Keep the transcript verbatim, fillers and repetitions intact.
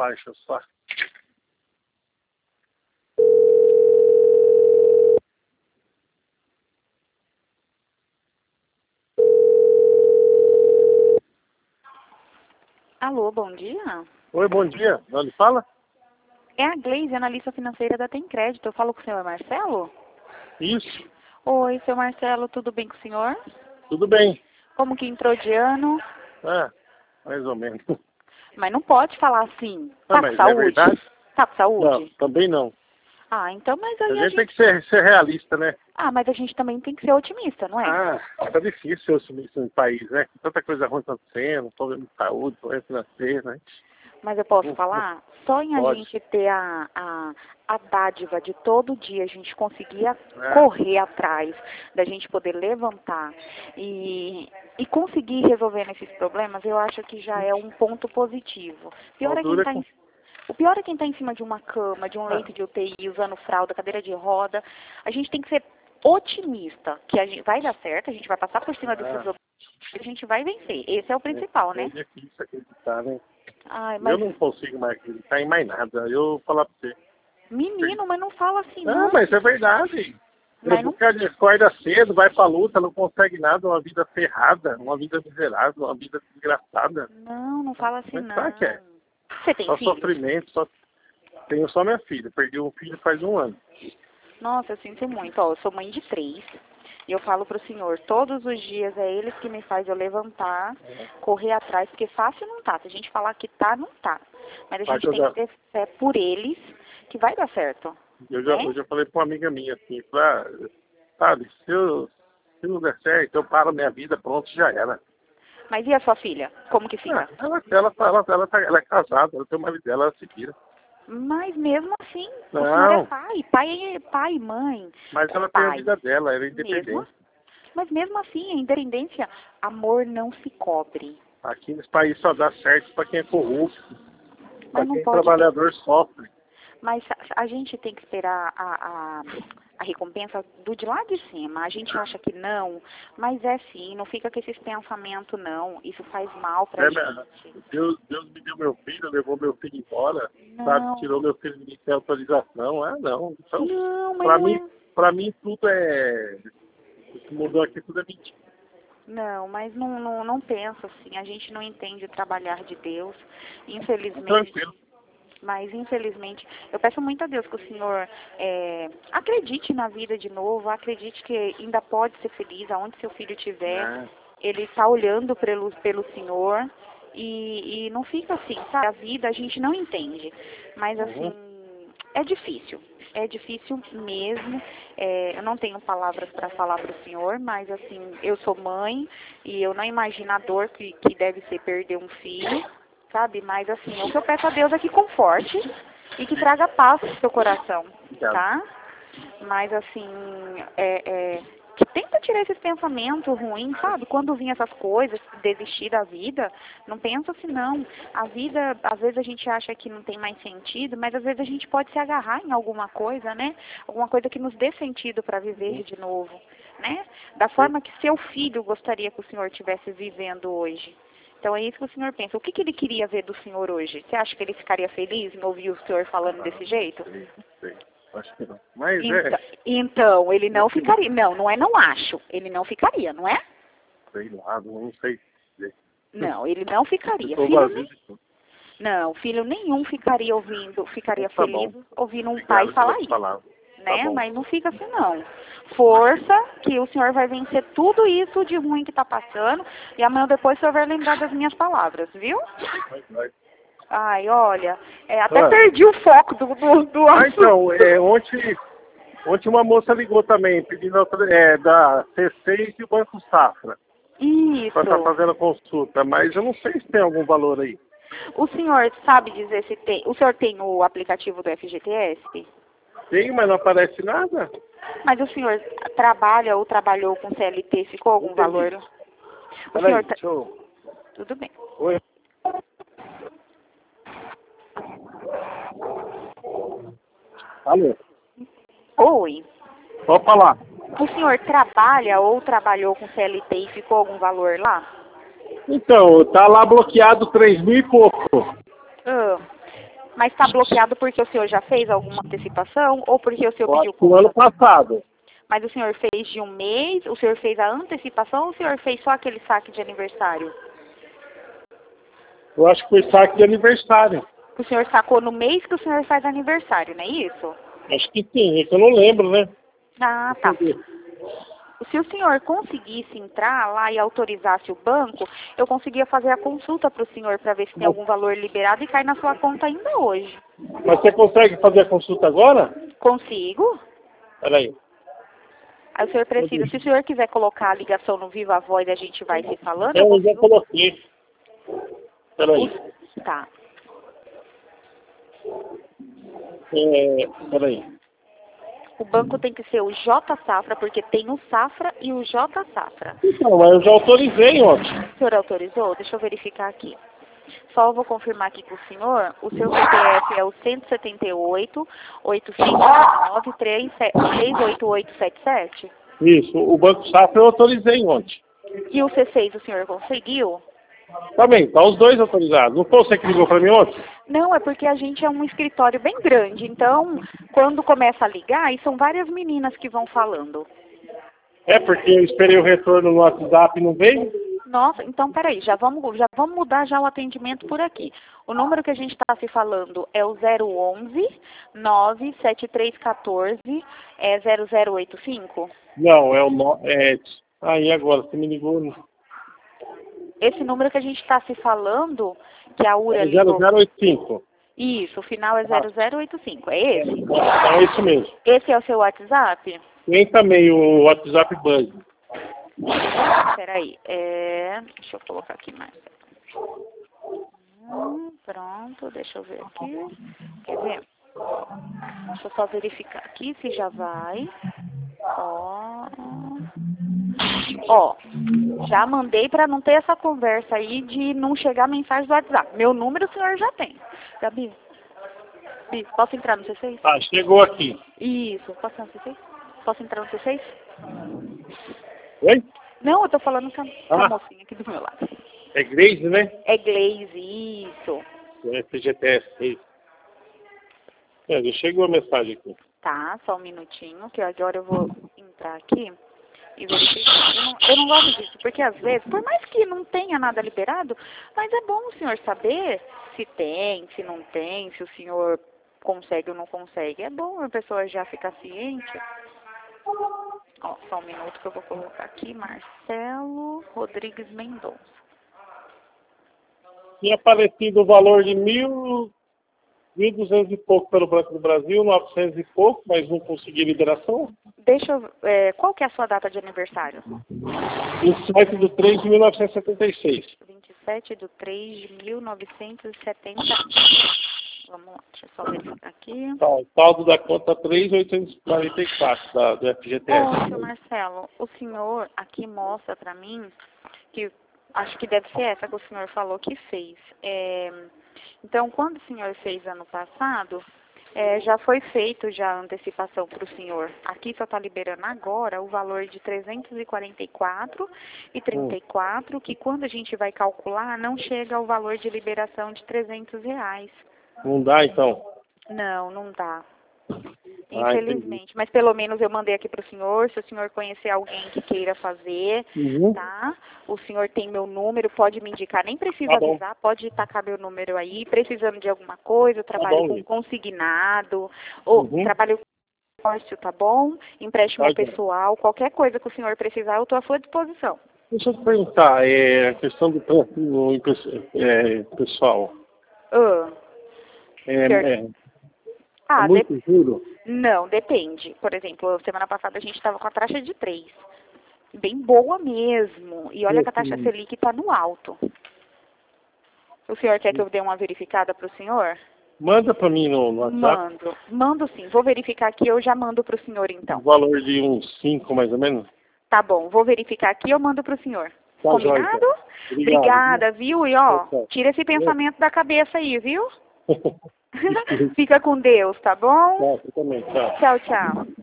para encher o saco. Alô, bom dia. Oi, bom dia. Onde fala? É a Gleise, analista financeira da Tem Crédito. Eu falo com o senhor Marcelo? Isso. Oi, seu Marcelo, tudo bem com o senhor? Tudo bem. Como que entrou de ano? Ah, mais ou menos. Mas não pode falar assim. Ah, Tá mas com é saúde? verdade? Tá com Não, saúde? também não. Ah, então, mas A aí a gente tem gente... que ser, ser realista, né? Ah, mas a gente também tem que ser otimista, não é? Ah, tá difícil assumir isso no país, né? Tanta coisa ruim acontecendo, problema de saúde, problema financeiro, né? Mas eu posso Não, falar? Só em a pode. gente ter a, a, a dádiva de todo dia a gente conseguir a- É. correr atrás, da gente poder levantar e, e conseguir resolver esses problemas, eu acho que já é um ponto positivo. Pior Só é quem dura tá com... em, o pior é quem está em cima de uma cama, de um Ah, leito de U T I, usando fralda, cadeira de roda. A gente tem que ser otimista, que a gente vai dar certo, a gente vai passar por cima desses ah, problemas e a gente vai vencer. Esse é o principal, é né? difícil acreditar, né? Ai, Eu mas não consigo mais acreditar em mais nada. Eu vou falar pra você. menino, mas não fala assim, Ah, não. mas é verdade. Mas Eu não, cara, acorda cedo, vai pra luta, não consegue nada, uma vida ferrada, uma vida miserável, uma vida desgraçada. não, não fala assim, Mas não. claro que é. Você tem Só filhos? sofrimento, só... Tenho só minha filha. Perdi um filho faz um ano. Nossa, eu sinto muito. Ó, eu sou mãe de três. E eu falo pro senhor, todos os dias é eles que me faz eu levantar, correr atrás, porque fácil não tá. Se a gente falar que tá, não tá. Mas a Mas gente eu tem já, que ter fé por eles, que vai dar certo. eu já, Né? eu já falei pra uma amiga minha assim, pra, sabe, se, eu, se não der certo, eu paro minha vida, pronto, já era. Mas e a sua filha? Como que Ah, fica? ela, ela, ela, ela, ela, tá- ela é casada, ela tem o marido dela, ela se vira. Mas mesmo assim, o senhor é Não, pai. Pai é pai, mãe. mas É ela tem a pai. vida dela, ela é Mesmo, independente. mas mesmo assim, a independência, amor não se cobre. Aqui nesse país só dá certo para quem é corrupto, para Mas não quem é pode ter. trabalhador sofre. Mas a, a gente tem que esperar a, a, a recompensa do de lá de cima. A gente acha que não, mas é sim. Não fica com esses pensamentos, não. Isso faz mal pra É, minha- gente. Deus, Deus me deu meu filho, levou meu filho embora, sabe? Não, Tirou meu filho de mim sem autorização. Ah, não. Então, não, mas para não mim, é. para mim tudo é... O que mudou aqui tudo é mentira. Não, mas não, não, não pensa assim. A gente não entende o trabalhar de Deus. Tá Infelizmente. tranquilo. Mas, infelizmente, eu peço muito a Deus que o Senhor é, acredite na vida de novo, acredite que ainda pode ser feliz, aonde seu filho estiver, É. ele está olhando pelo, pelo Senhor e, e não fica assim, sabe? A vida a gente não entende, mas Uhum. assim, é difícil, é difícil mesmo, é, eu não tenho palavras para falar para o Senhor, mas assim, eu sou mãe e eu não imagino a dor que, que deve ser perder um filho, sabe? Mas assim, o que eu peço a Deus é que conforte e que traga paz pro seu coração, tá? Mas assim, é, é, que tenta tirar esses pensamentos ruins, sabe? Quando vir essas coisas, desistir da vida, não pensa assim não. A vida, às vezes a gente acha que não tem mais sentido, mas às vezes a gente pode se agarrar em alguma coisa, né? Alguma coisa que nos dê sentido para viver de novo, né? Da forma que seu filho gostaria que o senhor estivesse vivendo hoje. Então é isso que o senhor pensa. O que, que ele queria ver do senhor hoje? Você acha que ele ficaria feliz em ouvir o senhor falando desse jeito? Sei, sei. Acho que não. Mas Então, é, então, ele não assim, ficaria. Não, não é não acho. Ele não ficaria, não é? sei lá, não sei dizer. Não, ele não ficaria. Estou Filho vazio nem, de tudo. não, filho nenhum ficaria ouvindo, ficaria Tá feliz bom. ouvindo um pai Obrigado falar pelas isso, palavras. Tá né? bom. Mas não fica assim não. Força, que o senhor vai vencer tudo isso de ruim que está passando e amanhã depois o senhor vai lembrar das minhas palavras, viu? Vai, vai. Ai, olha, é, até Ah. perdi o foco do, do, do Ah, assunto. então, é, ontem, ontem uma moça ligou também, pedindo autor- é, da C seis e o Banco Safra, para estar Isso. fazendo consulta, mas eu não sei se tem algum valor aí. O senhor sabe dizer se tem. O senhor tem o aplicativo do F G T S? Tem, mas não aparece nada. Mas o senhor trabalha ou trabalhou com C L T? Ficou algum Entendi. valor? O Peraí, senhor. Tra... deixa eu... Tudo bem. Oi. Alô, Oi. pode falar. O senhor trabalha ou trabalhou com C L T e ficou algum valor lá? Então, tá lá bloqueado três mil e pouco. Ah, Mas está bloqueado porque o senhor já fez alguma antecipação ou porque o senhor Eu pediu acho que no ano passado. Mas o senhor fez de um mês, o senhor fez a antecipação ou o senhor fez só aquele saque de aniversário? Eu acho que foi saque de aniversário. O senhor sacou no mês que o senhor faz aniversário, não é isso? Acho que sim, é que eu não lembro, né? Ah, tá. Se o senhor conseguisse entrar lá e autorizasse o banco, eu conseguia fazer a consulta para o senhor para ver se tem algum valor liberado e cai na sua conta ainda hoje. Mas você consegue fazer a consulta agora? Consigo? Peraí. Aí o senhor precisa, se o senhor quiser colocar a ligação no Viva Voz, a gente vai se falando. Eu, Eu já consigo... coloquei. Peraí. Tá. É, peraí. O banco tem que ser o J Safra, porque tem o Safra e o J Safra. Então, mas eu já autorizei ontem. O senhor autorizou? Deixa eu verificar aqui. Só vou confirmar aqui com o senhor. O seu C P F é o cento e setenta e oito, oitocentos e nove, três oito oito sete sete? Isso, o Banco Safra eu autorizei ontem. E o C seis o senhor conseguiu? Também, tá os dois autorizados. Não foi você que ligou para mim ontem? Não, é porque a gente é um escritório bem grande. Então, quando começa a ligar, e são várias meninas que vão falando. É porque eu esperei o retorno no WhatsApp e não veio? Nossa, então peraí, já vamos, já vamos mudar já o atendimento por aqui. O número que a gente está se falando é o zero onze, nove sete três um quatro, é zero zero oito cinco? Não, é o... No... É... Aí agora, você me ligou... Esse número que a gente está se falando, que a URA É ligou... zero zero oito cinco. Isso, o final é zero zero oito cinco, é esse? É isso mesmo. Esse é o seu WhatsApp? Tem também o WhatsApp Buzz. Peraí, é... deixa eu colocar aqui mais. Hum, pronto, deixa eu ver aqui. Quer ver? Deixa eu só verificar aqui se já vai. Ó... Ó, já mandei para não ter essa conversa aí de não chegar mensagem do WhatsApp. Meu número o senhor já tem. Gabi, Gabi, posso entrar no C seis? Ah, chegou aqui. Isso, posso entrar no C seis? Posso entrar no C seis? Oi? Não, eu tô falando com a, com a Ah. mocinha aqui do meu lado. É Grace, né? É Glaze, isso. É F G T S. É, já chegou a mensagem aqui. Tá, só um minutinho, que agora eu vou entrar aqui e verificar. Eu não, eu não gosto disso, porque às vezes, por mais que não tenha nada liberado, mas é bom o senhor saber se tem, se não tem, se o senhor consegue ou não consegue. É bom a pessoa já ficar ciente. Ó, só um minuto que eu vou colocar aqui, Marcelo Rodrigues Mendonça. Tinha aparecido o valor de mil, mil e duzentos e pouco pelo Banco do Brasil, novecentos e pouco, mas não consegui liberação. Deixa eu... É, qual que é a sua data de aniversário? vinte e sete de três de mil novecentos e setenta e seis. vinte e sete de três de mil novecentos e setenta. Vamos lá, deixa eu só verificar aqui. Tá, o saldo da conta três mil oitocentos e quarenta e quatro da, do F G T S. Ô, seu Marcelo, o senhor aqui mostra pra mim que acho que deve ser essa que o senhor falou que fez. É, então, quando o senhor fez ano passado, é, já foi feito já a antecipação para o senhor. Aqui só está liberando agora o valor de trezentos e quarenta e quatro e trinta e quatro, que quando a gente vai calcular, não chega ao valor de liberação de trezentos reais. Não dá, então? Não, não dá. Ah, Infelizmente. Mas pelo menos eu mandei aqui para o senhor. Se o senhor conhecer alguém que queira fazer, Uhum. tá? O senhor tem meu número, pode me indicar. Nem precisa Tá bom. avisar, pode tacar meu número aí. Precisando de alguma coisa, eu trabalho bom, com Lívia. consignado, ou Uhum. trabalho com comércio, tá bom? Empréstimo Tá bom. pessoal, qualquer coisa que o senhor precisar, eu estou à sua disposição. Deixa eu te perguntar, é, a questão do trânsito é, pessoal. Ah, É, Certo. é, ah é muito juro? Não, depende. Por exemplo, semana passada a gente estava com a taxa de três. Bem boa mesmo. E olha que a taxa Selic está no alto. O senhor quer que eu dê uma verificada para o senhor? Manda para mim no, no WhatsApp Mando. Mando sim. Vou verificar aqui, eu já mando para o senhor o então. valor de uns cinco mais ou menos. Tá bom, vou verificar aqui e eu mando para o senhor. Tá, Combinado? joia, então. Obrigado, Obrigada, viu? E ó, Tchau, tchau. tira esse pensamento da cabeça aí, viu? Fica com Deus, tá bom? Tá, você também, tchau. Tchau, tchau.